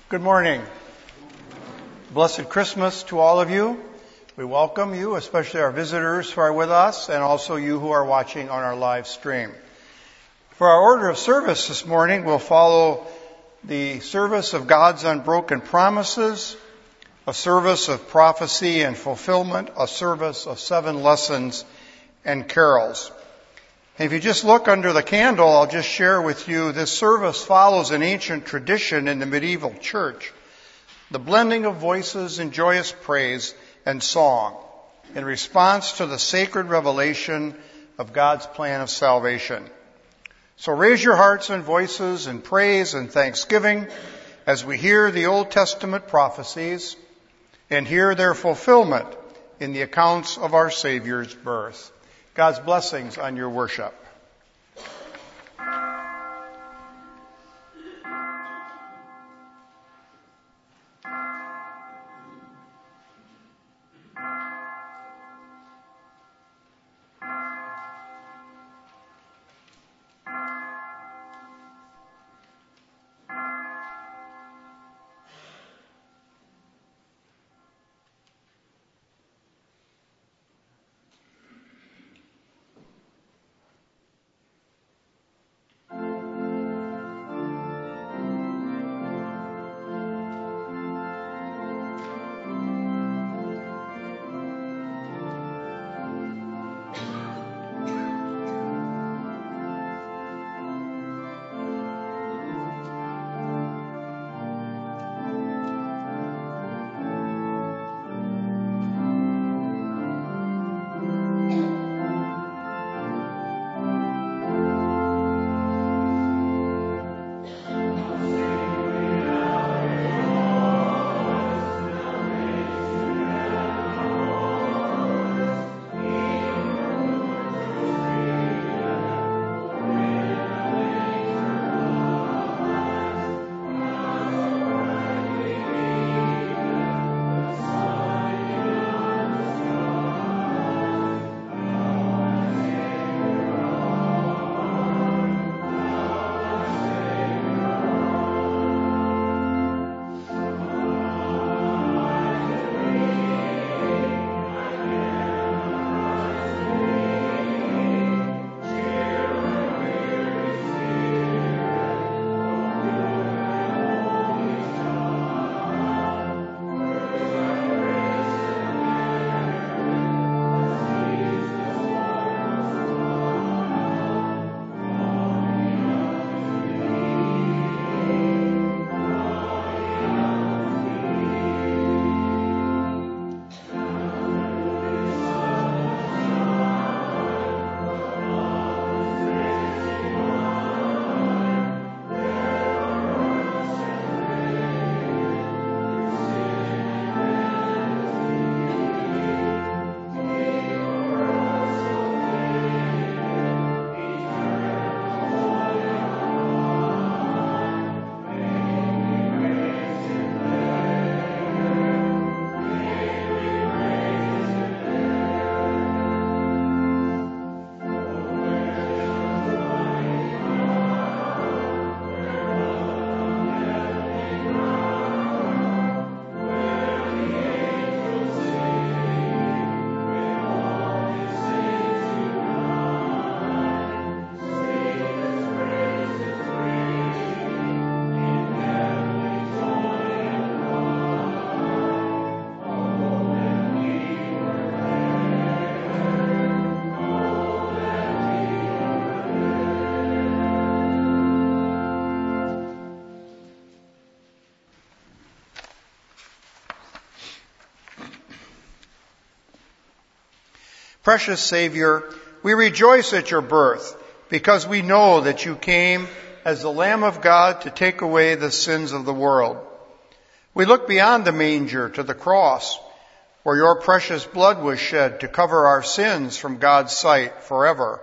Good morning. Blessed Christmas to all of you. We welcome you, especially our visitors who are with us, and also you who are watching on our live stream. For our order of service this morning, we'll follow the service of God's unbroken promises, a service of prophecy and fulfillment, a service of 7 lessons and carols. And if you just look under the candle, I'll just share with you this service follows an ancient tradition in the medieval church, the blending of voices in joyous praise and song in response to the sacred revelation of God's plan of salvation. So raise your hearts and voices in praise and thanksgiving as we hear the Old Testament prophecies and hear their fulfillment in the accounts of our Savior's birth. God's blessings on your worship. Precious Savior, we rejoice at your birth because we know that you came as the Lamb of God to take away the sins of the world. We look beyond the manger to the cross, where your precious blood was shed to cover our sins from God's sight forever.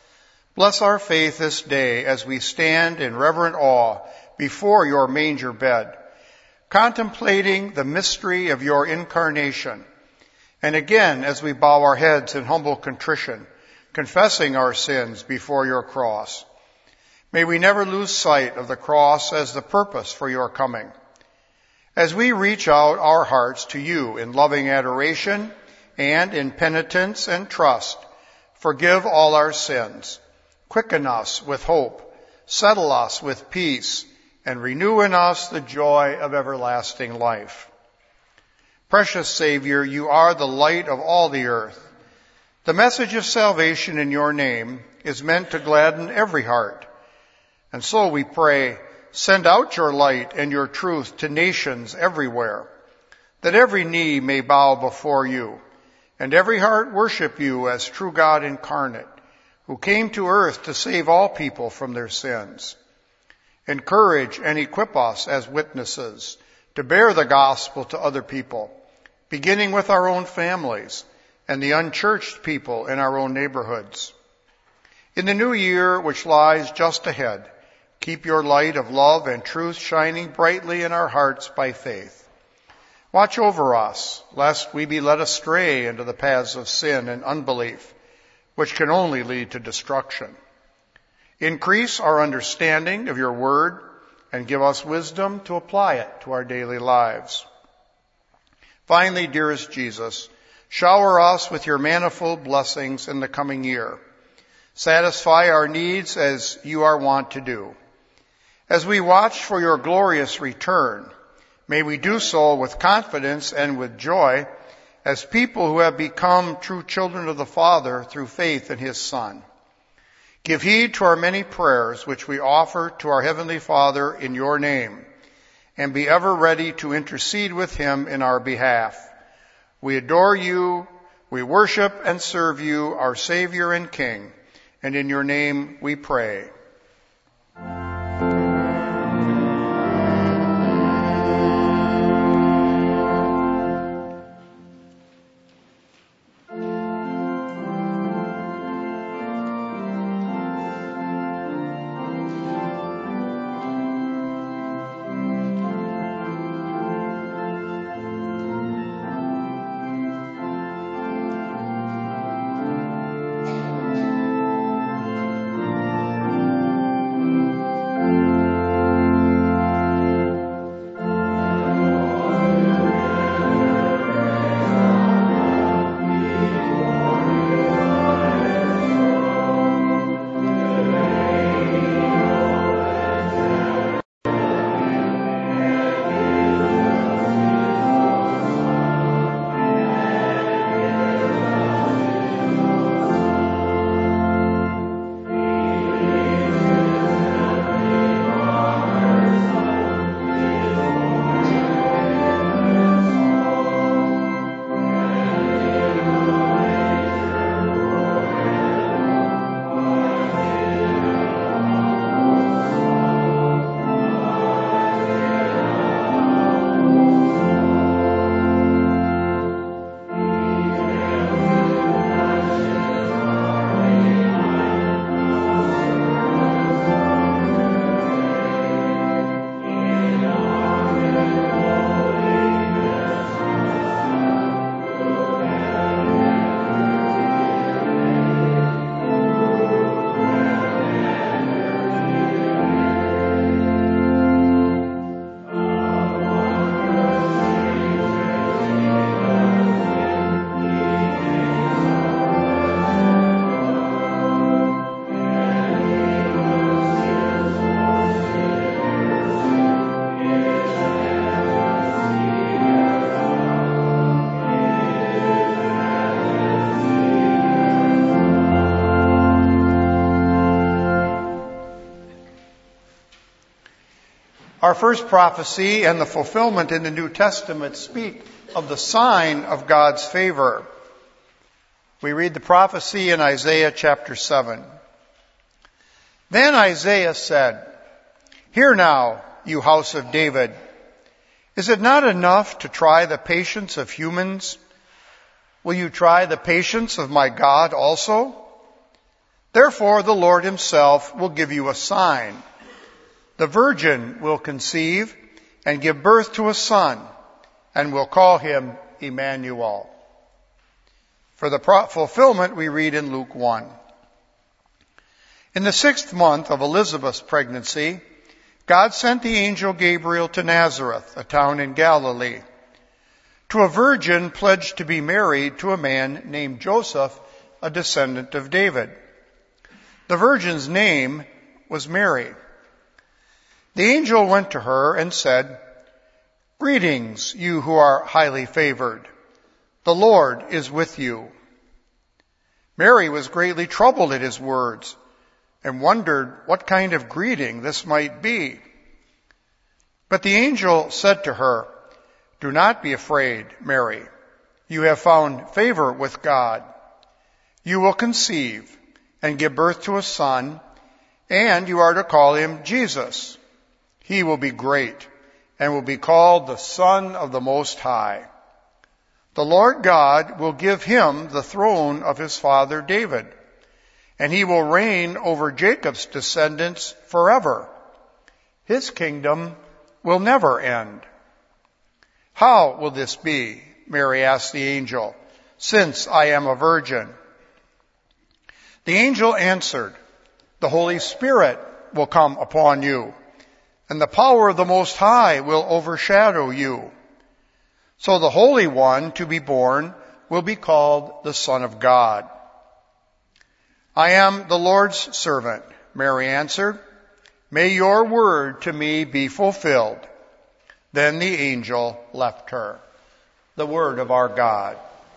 Bless our faith this day as we stand in reverent awe before your manger bed, contemplating the mystery of your incarnation. And again, as we bow our heads in humble contrition, confessing our sins before your cross. May we never lose sight of the cross as the purpose for your coming. As we reach out our hearts to you in loving adoration and in penitence and trust, forgive all our sins, quicken us with hope, settle us with peace, and renew in us the joy of everlasting life. Precious Savior, you are the light of all the earth. The message of salvation in your name is meant to gladden every heart. And so we pray, send out your light and your truth to nations everywhere, that every knee may bow before you, and every heart worship you as true God incarnate, who came to earth to save all people from their sins. Encourage and equip us as witnesses to bear the gospel to other people, beginning with our own families and the unchurched people in our own neighborhoods. In the new year which lies just ahead, keep your light of love and truth shining brightly in our hearts by faith. Watch over us, lest we be led astray into the paths of sin and unbelief, which can only lead to destruction. Increase our understanding of your word and give us wisdom to apply it to our daily lives. Finally, dearest Jesus, shower us with your manifold blessings in the coming year. Satisfy our needs as you are wont to do. As we watch for your glorious return, may we do so with confidence and with joy as people who have become true children of the Father through faith in his Son. Give heed to our many prayers which we offer to our Heavenly Father in your name, and be ever ready to intercede with him in our behalf. We adore you, we worship and serve you, our Savior and King, and in your name we pray. Our first prophecy and the fulfillment in the New Testament speak of the sign of God's favor. We read the prophecy in Isaiah chapter 7. Then Isaiah said, "Hear now, you house of David. Is it not enough to try the patience of humans? Will you try the patience of my God also? Therefore the Lord himself will give you a sign. The virgin will conceive and give birth to a son, and will call him Emmanuel." For the fulfillment we read in Luke 1. In the 6th month of Elizabeth's pregnancy, God sent the angel Gabriel to Nazareth, a town in Galilee, to a virgin pledged to be married to a man named Joseph, a descendant of David. The virgin's name was Mary. The angel went to her and said, "Greetings, you who are highly favored. The Lord is with you." Mary was greatly troubled at his words and wondered what kind of greeting this might be. But the angel said to her, "Do not be afraid, Mary. You have found favor with God. You will conceive and give birth to a son, and you are to call him Jesus. He will be great and will be called the Son of the Most High. The Lord God will give him the throne of his father David, and he will reign over Jacob's descendants forever. His kingdom will never end." "How will this be?" Mary asked the angel, "since I am a virgin?" The angel answered, "The Holy Spirit will come upon you, and the power of the Most High will overshadow you. So the Holy One to be born will be called the Son of God." "I am the Lord's servant," Mary answered. "May your word to me be fulfilled." Then the angel left her. The word of our God.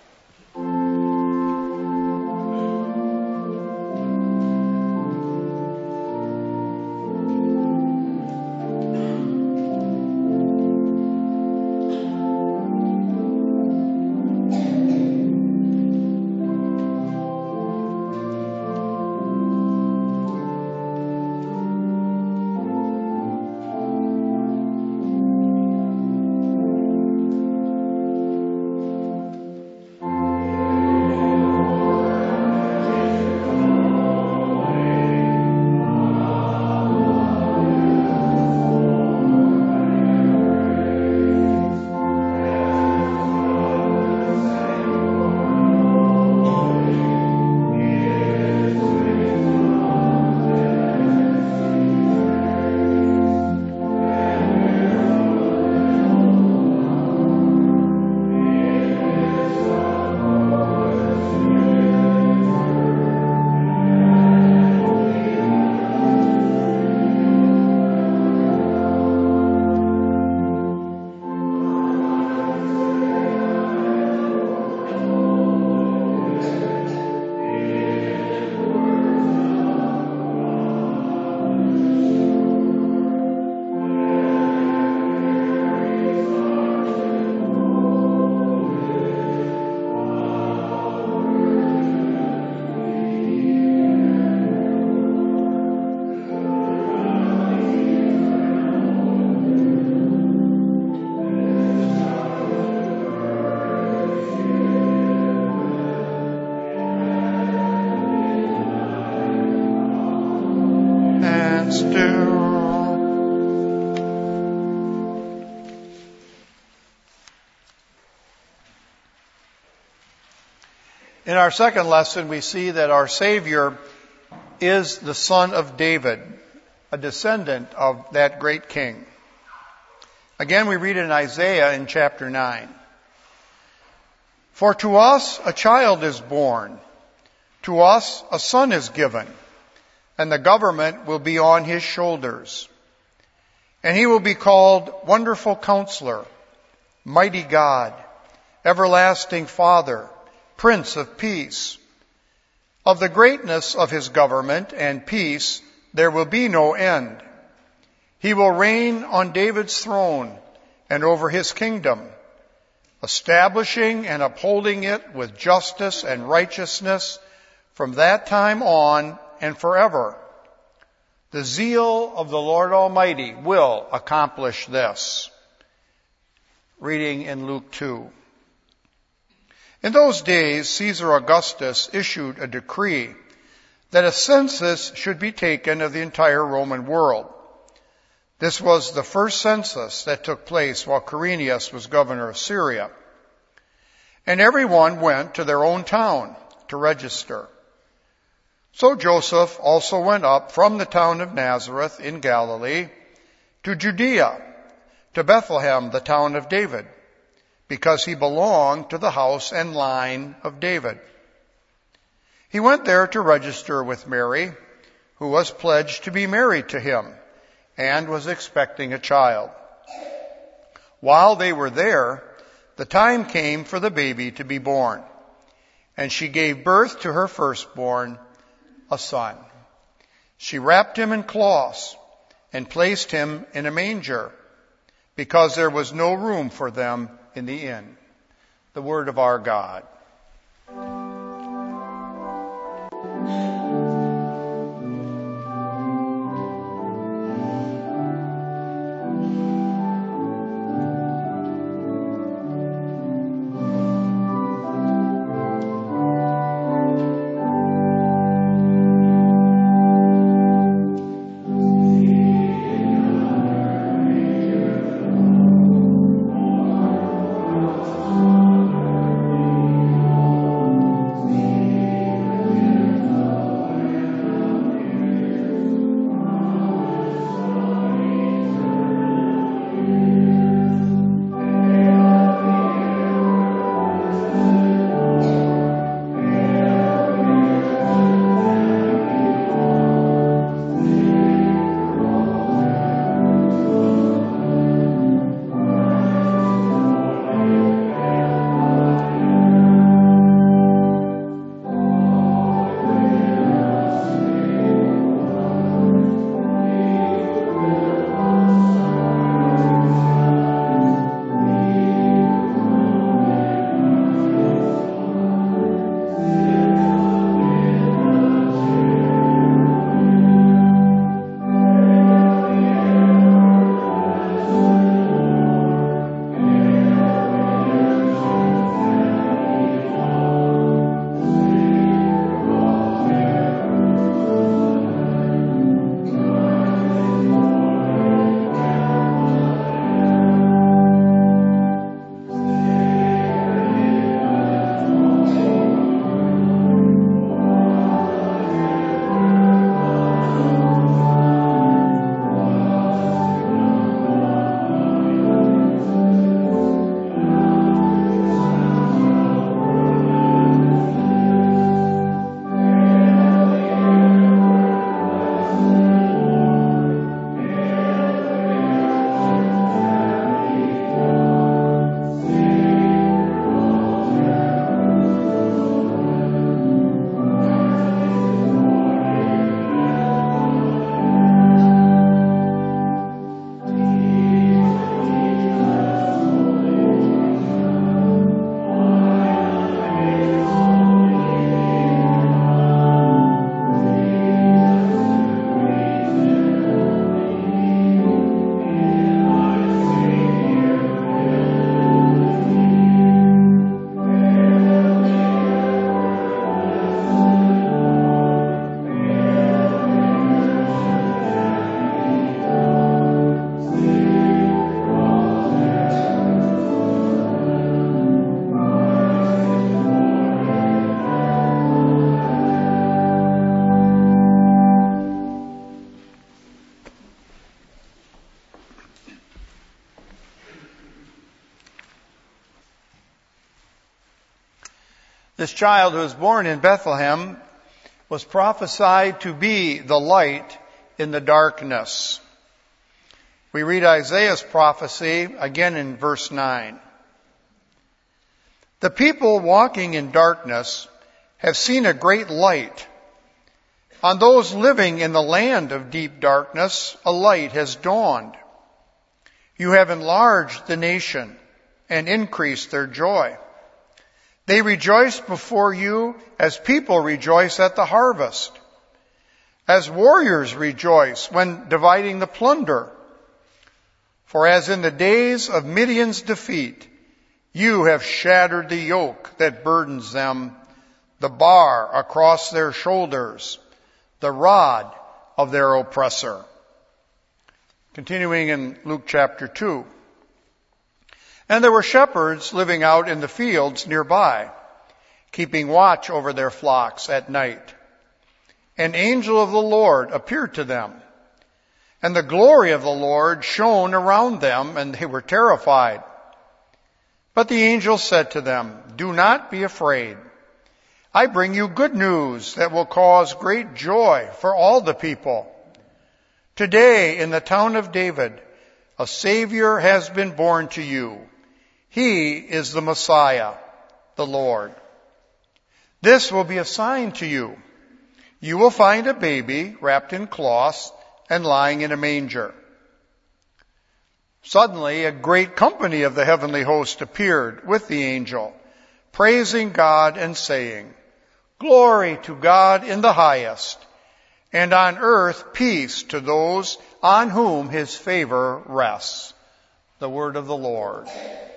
In our second lesson, we see that our Savior is the Son of David, a descendant of that great king. Again, we read in Isaiah in chapter 9. "For to us a child is born, to us a son is given, and the government will be on his shoulders. And he will be called Wonderful Counselor, Mighty God, Everlasting Father, Prince of Peace. Of the greatness of his government and peace there will be no end. He will reign on David's throne and over his kingdom, establishing and upholding it with justice and righteousness from that time on and forever. The zeal of the Lord Almighty will accomplish this." Reading in Luke 2. In those days, Caesar Augustus issued a decree that a census should be taken of the entire Roman world. This was the first census that took place while Quirinius was governor of Syria. And everyone went to their own town to register. So Joseph also went up from the town of Nazareth in Galilee to Judea, to Bethlehem, the town of David, because he belonged to the house and line of David. He went there to register with Mary, who was pledged to be married to him and was expecting a child. While they were there, the time came for the baby to be born, and she gave birth to her firstborn, a son. She wrapped him in cloths and placed him in a manger, because there was no room for them in the inn. The word of our God. This child who was born in Bethlehem was prophesied to be the light in the darkness. We read Isaiah's prophecy again in verse 9. The people walking in darkness have seen a great light. On those living in the land of deep darkness, a light has dawned. You have enlarged the nation and increased their joy. They rejoice before you as people rejoice at the harvest, as warriors rejoice when dividing the plunder. For as in the days of Midian's defeat, you have shattered the yoke that burdens them, the bar across their shoulders, the rod of their oppressor. Continuing in Luke chapter 2. And there were shepherds living out in the fields nearby, keeping watch over their flocks at night. An angel of the Lord appeared to them, And the glory of the Lord shone around them, and they were terrified. But the angel said to them, "Do not be afraid. I bring you good news that will cause great joy for all the people. Today in the town of David, a Savior has been born to you. He is the Messiah, the Lord. This will be a sign to you. You will find a baby wrapped in cloths and lying in a manger." Suddenly, a great company of the heavenly host appeared with the angel, praising God and saying, "Glory to God in the highest, and on earth peace to those on whom his favor rests." The word of the Lord.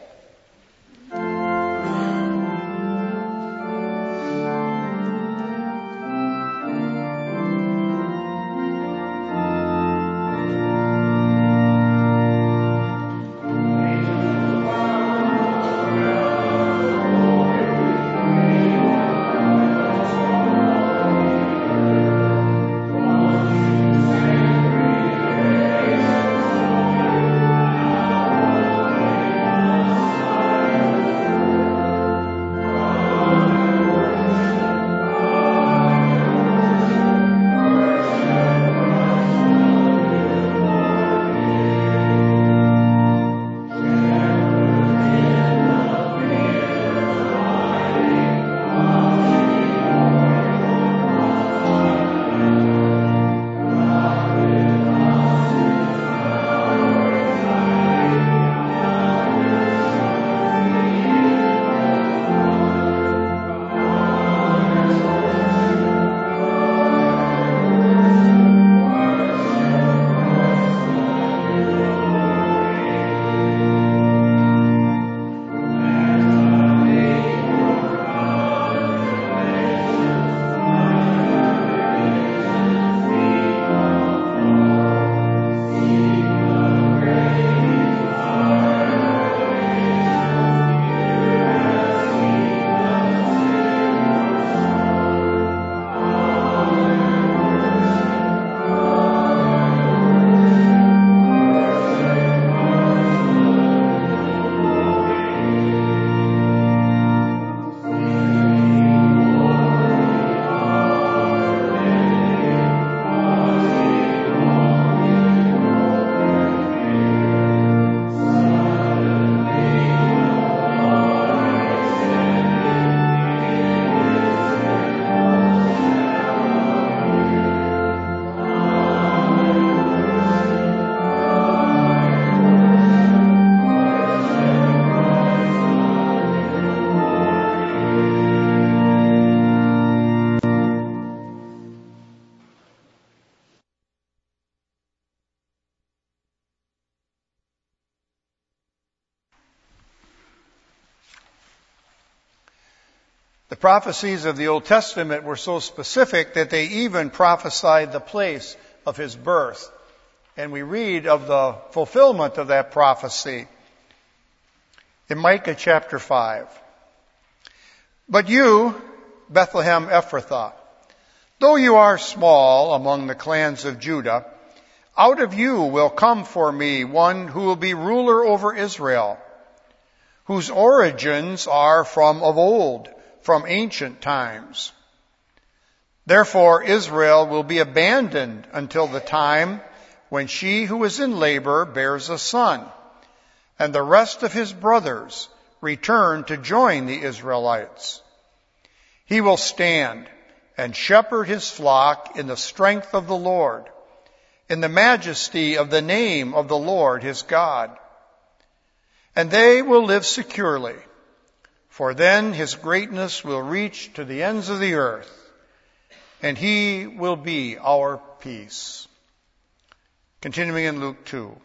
The prophecies of the Old Testament were so specific that they even prophesied the place of his birth. And we read of the fulfillment of that prophecy in Micah chapter 5. "But you, Bethlehem Ephrathah, though you are small among the clans of Judah, out of you will come for me one who will be ruler over Israel, whose origins are from of old, from ancient times. Therefore Israel will be abandoned until the time when she who is in labor bears a son, and the rest of his brothers return to join the Israelites. He will stand and shepherd his flock in the strength of the Lord, in the majesty of the name of the Lord his God. And they will live securely, for then his greatness will reach to the ends of the earth, and he will be our peace." Continuing in Luke 2.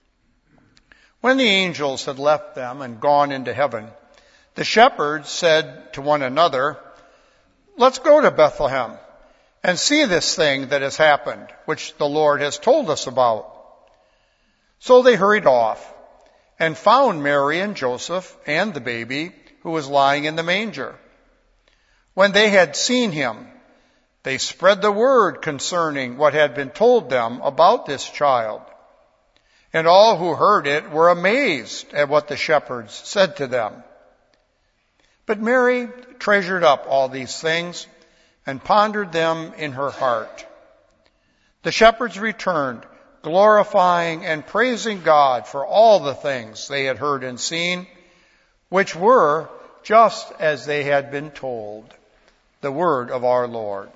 When the angels had left them and gone into heaven, the shepherds said to one another, "Let's go to Bethlehem and see this thing that has happened, which the Lord has told us about." So they hurried off and found Mary and Joseph and the baby who was lying in the manger. When they had seen him, They spread the word concerning what had been told them about this child. And all who heard it were amazed at what the shepherds said to them. But Mary treasured up all these things and pondered them in her heart. The shepherds returned, glorifying and praising God for all the things they had heard and seen, which were just as they had been told. The word of our Lord.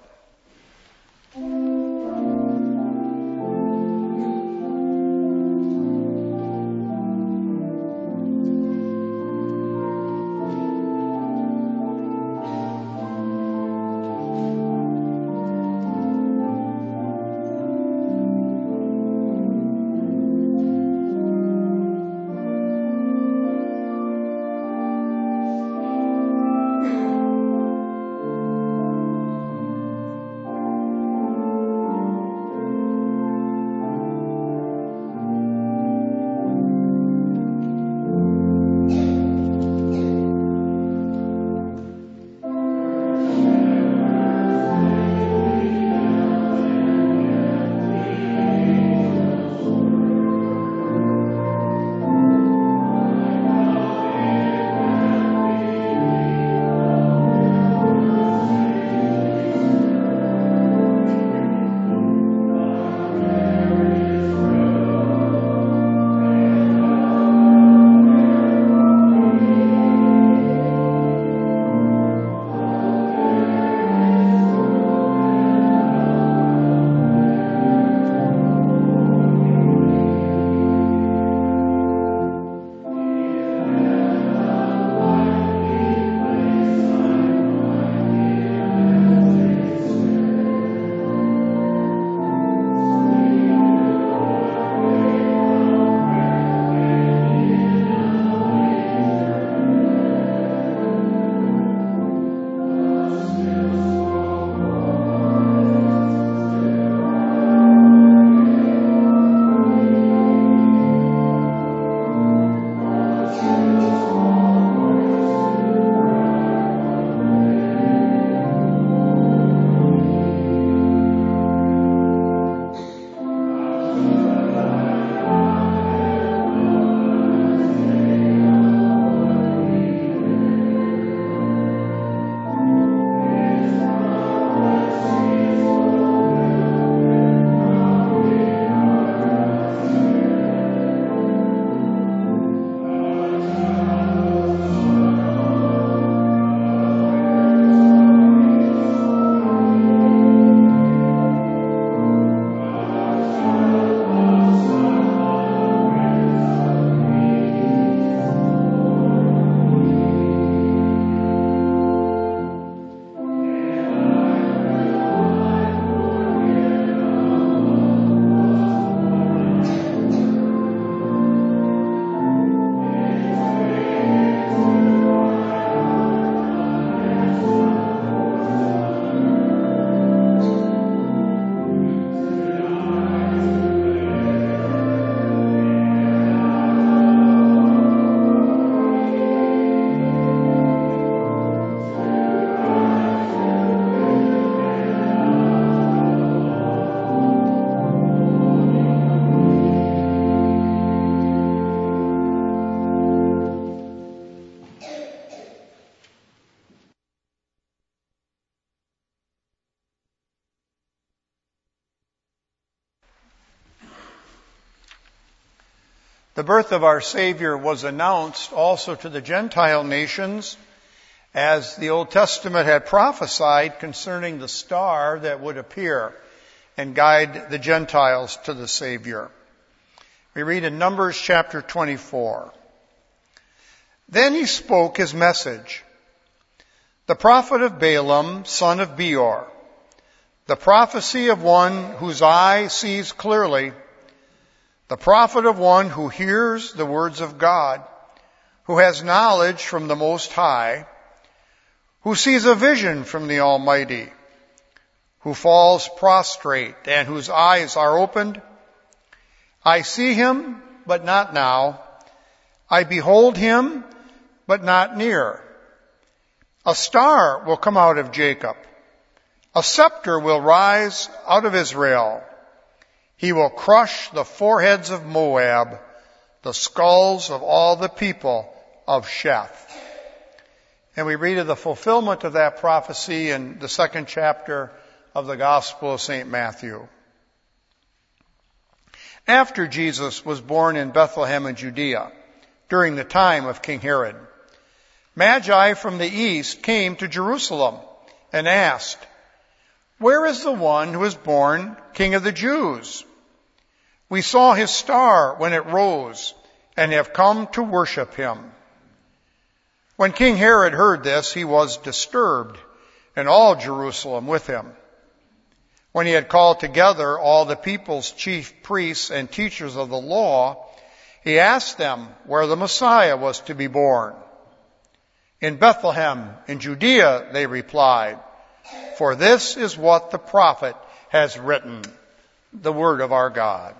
The birth of our Savior was announced also to the Gentile nations, as the Old Testament had prophesied concerning the star that would appear and guide the Gentiles to the Savior. We read in Numbers chapter 24. Then he spoke his message. The prophet of Balaam, son of Beor, the prophecy of one whose eye sees clearly, the prophet of one who hears the words of God, who has knowledge from the Most High, who sees a vision from the Almighty, who falls prostrate and whose eyes are opened. I see him, but not now. I behold him, but not near. A star will come out of Jacob. A scepter will rise out of Israel. He will crush the foreheads of Moab, the skulls of all the people of Sheth. And we read of the fulfillment of that prophecy in the 2nd chapter of the Gospel of St. Matthew. After Jesus was born in Bethlehem in Judea, during the time of King Herod, Magi from the east came to Jerusalem and asked, "Where is the one who is born King of the Jews? We saw his star when it rose and have come to worship him." When King Herod heard this, he was disturbed, and all Jerusalem with him. When he had called together all the people's chief priests and teachers of the law, he asked them where the Messiah was to be born. "In Bethlehem, in Judea," they replied, "for this is what the prophet has written." The word of our God.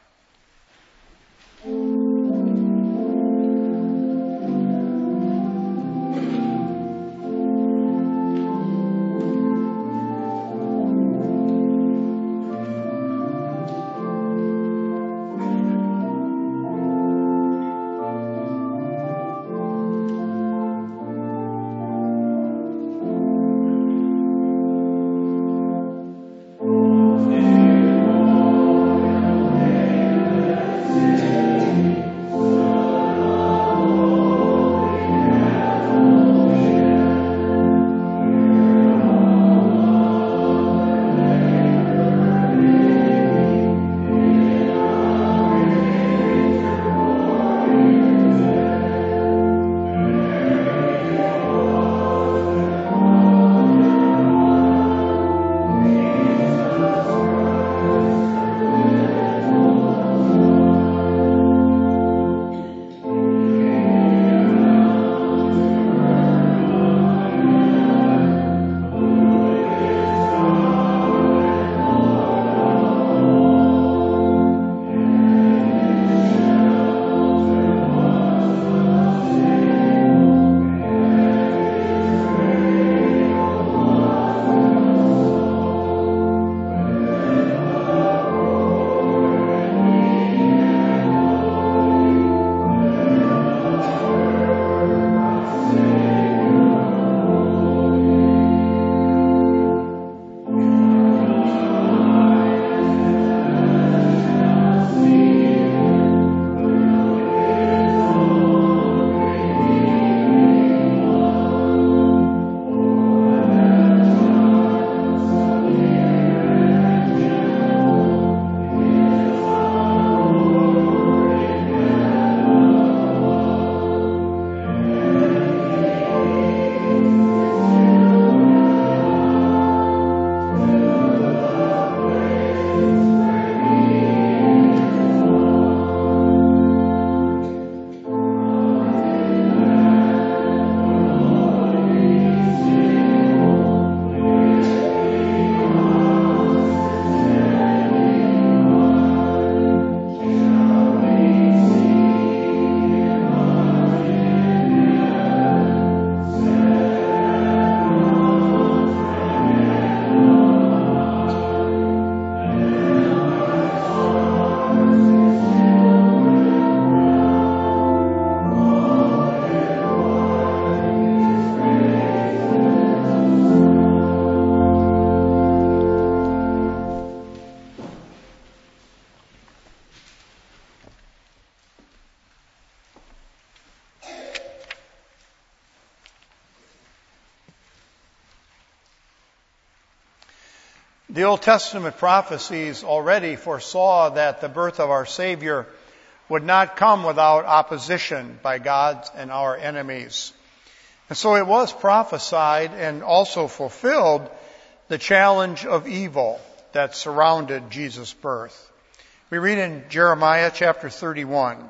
The Old Testament prophecies already foresaw that the birth of our Savior would not come without opposition by God and our enemies. And so it was prophesied and also fulfilled the challenge of evil that surrounded Jesus' birth. We read in Jeremiah chapter 31,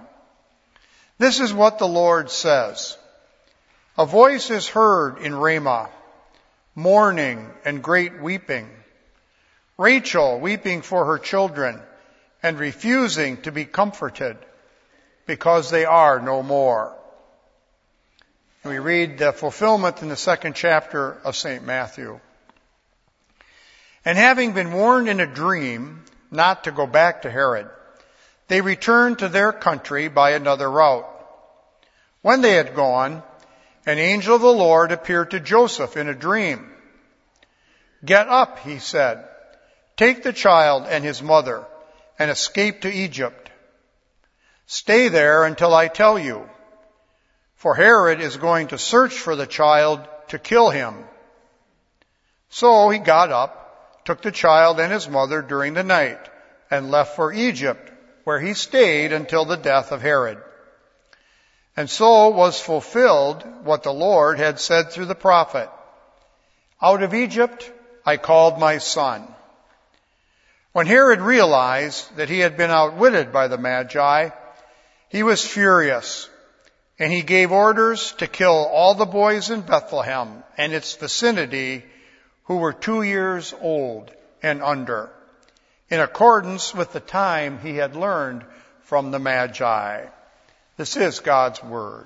"This is what the Lord says. A voice is heard in Ramah, mourning and great weeping. Rachel weeping for her children and refusing to be comforted because they are no more." And we read the fulfillment in the 2nd chapter of St. Matthew. And having been warned in a dream not to go back to Herod, they returned to their country by another route. When they had gone, an angel of the Lord appeared to Joseph in a dream. "Get up," he said, "take the child and his mother and escape to Egypt. Stay there until I tell you, for Herod is going to search for the child to kill him." So he got up, took the child and his mother during the night, and left for Egypt, where he stayed until the death of Herod. And so was fulfilled what the Lord had said through the prophet, "Out of Egypt I called my son." When Herod realized that he had been outwitted by the Magi, he was furious, and he gave orders to kill all the boys in Bethlehem and its vicinity who were 2 years old and under, in accordance with the time he had learned from the Magi. This is God's Word.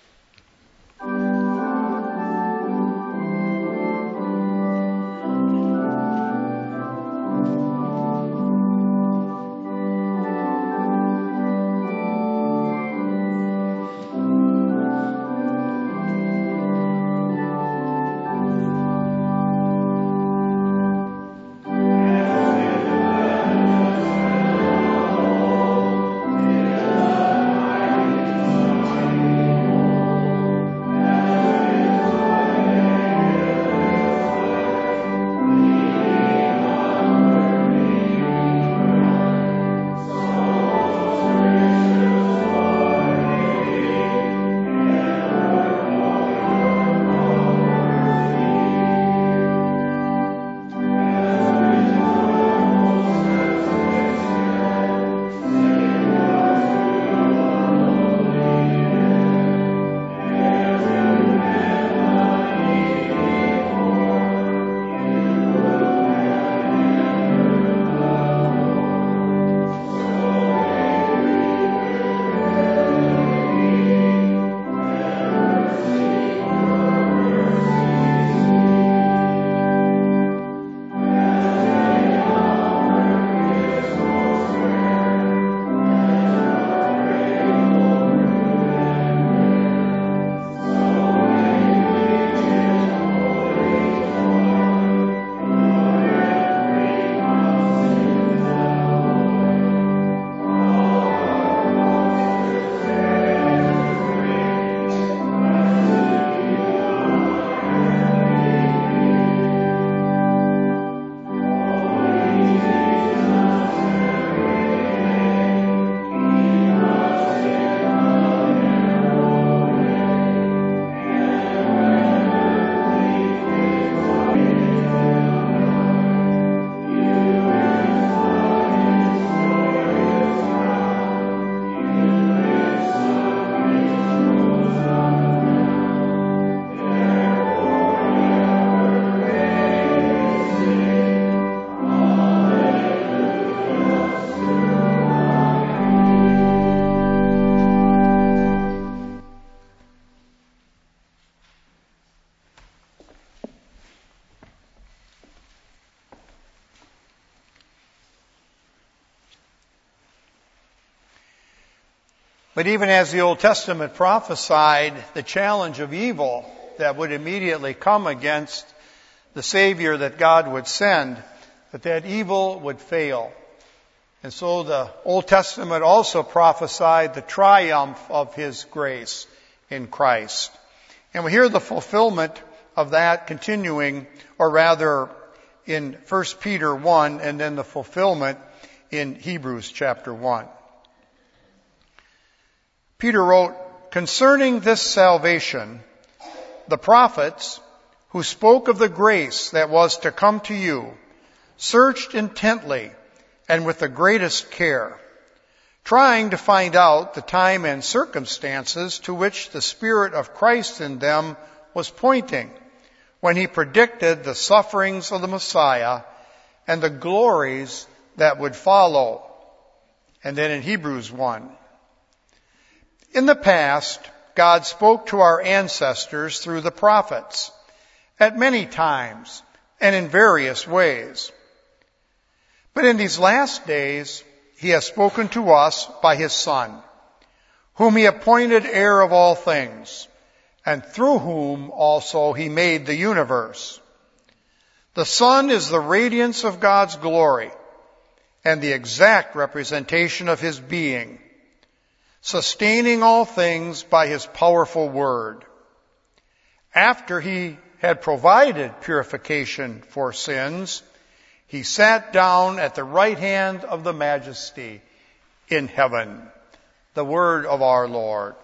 But even as the Old Testament prophesied the challenge of evil that would immediately come against the Savior that God would send, that evil would fail. And so the Old Testament also prophesied the triumph of His grace in Christ. And we hear the fulfillment of that continuing, or rather in 1 Peter 1, and then the fulfillment in Hebrews chapter 1. Peter wrote, "Concerning this salvation, the prophets who spoke of the grace that was to come to you searched intently and with the greatest care, trying to find out the time and circumstances to which the Spirit of Christ in them was pointing when He predicted the sufferings of the Messiah and the glories that would follow." And then in Hebrews 1, "In the past, God spoke to our ancestors through the prophets at many times and in various ways. But in these last days, he has spoken to us by his Son, whom he appointed heir of all things, and through whom also he made the universe. The Son is the radiance of God's glory and the exact representation of his being, sustaining all things by his powerful word. After he had provided purification for sins, he sat down at the right hand of the Majesty in heaven. The word of our Lord.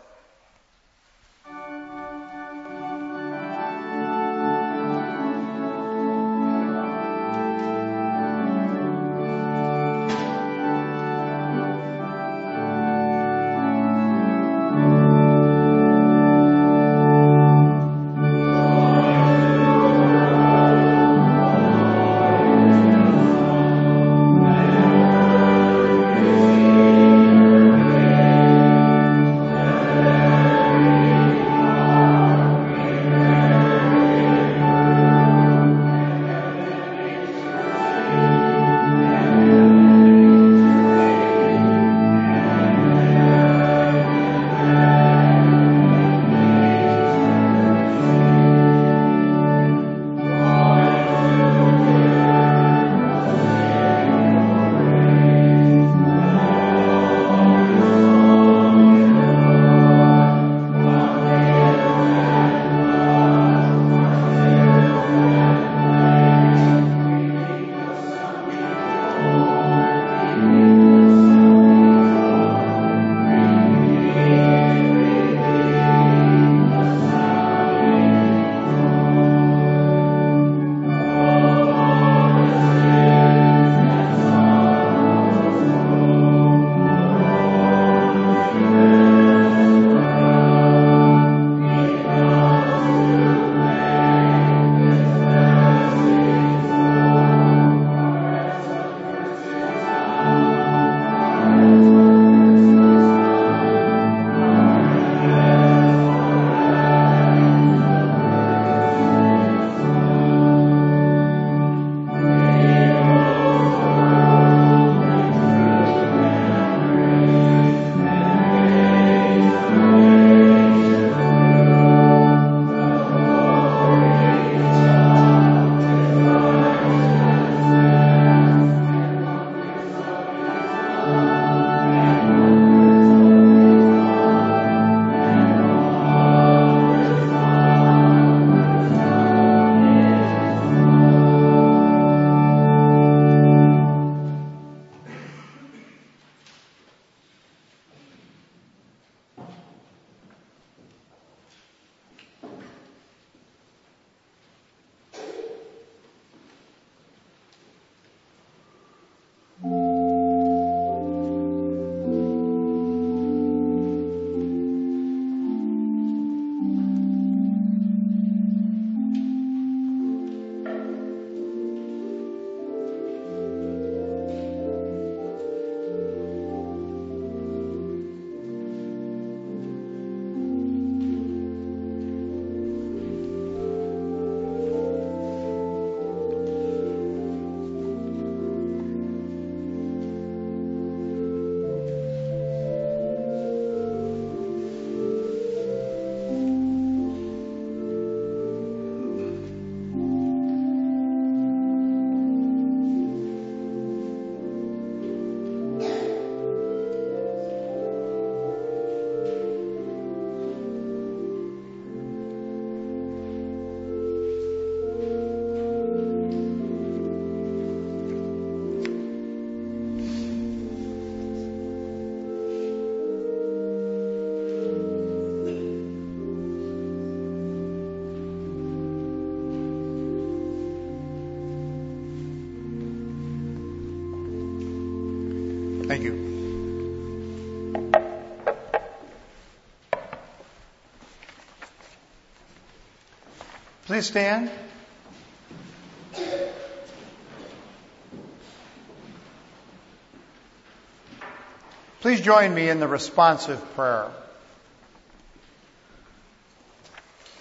Thank you. Please stand. Please join me in the responsive prayer.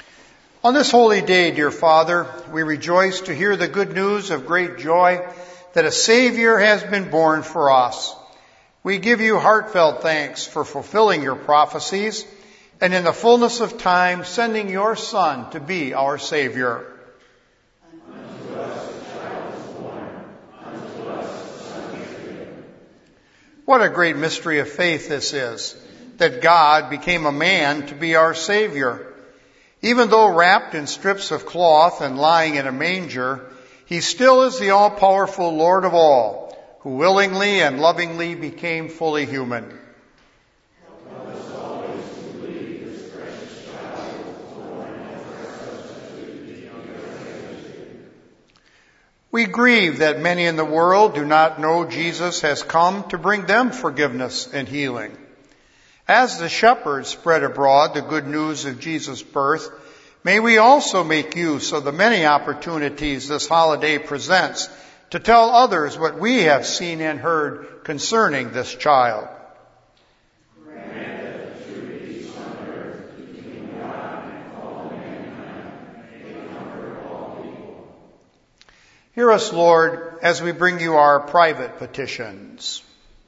On this holy day, dear Father, we rejoice to hear the good news of great joy that a Savior has been born for us. We give you heartfelt thanks for fulfilling your prophecies and in the fullness of time sending your Son to be our Savior. Unto us a child is born, unto us a son is given. What a great mystery of faith this is, that God became a man to be our Savior. Even though wrapped in strips of cloth and lying in a manger, he still is the all-powerful Lord of all, who willingly and lovingly became fully human. Help us always to believe this precious child was born and for our substitute under our. We grieve that many in the world do not know Jesus has come to bring them forgiveness and healing. As the shepherds spread abroad the good news of Jesus' birth, may we also make use of the many opportunities this holiday presents to tell others what we have seen and heard concerning this child. Grant that the true peace on earth between God and all mankind may comfort all people. Hear us, Lord, as we bring you our private petitions.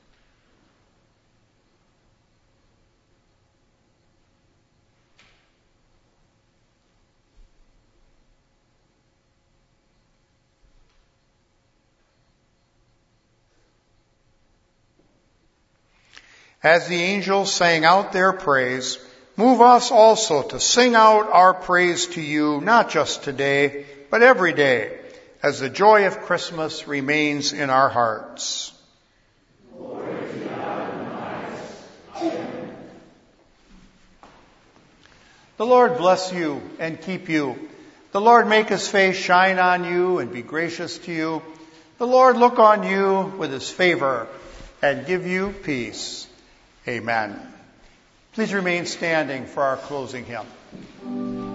As the angels sang out their praise, move us also to sing out our praise to you, not just today, but every day, as the joy of Christmas remains in our hearts. Glory to God in the highest. Amen. The Lord bless you and keep you. The Lord make his face shine on you and be gracious to you. The Lord look on you with his favor and give you peace. Amen. Please remain standing for our closing hymn.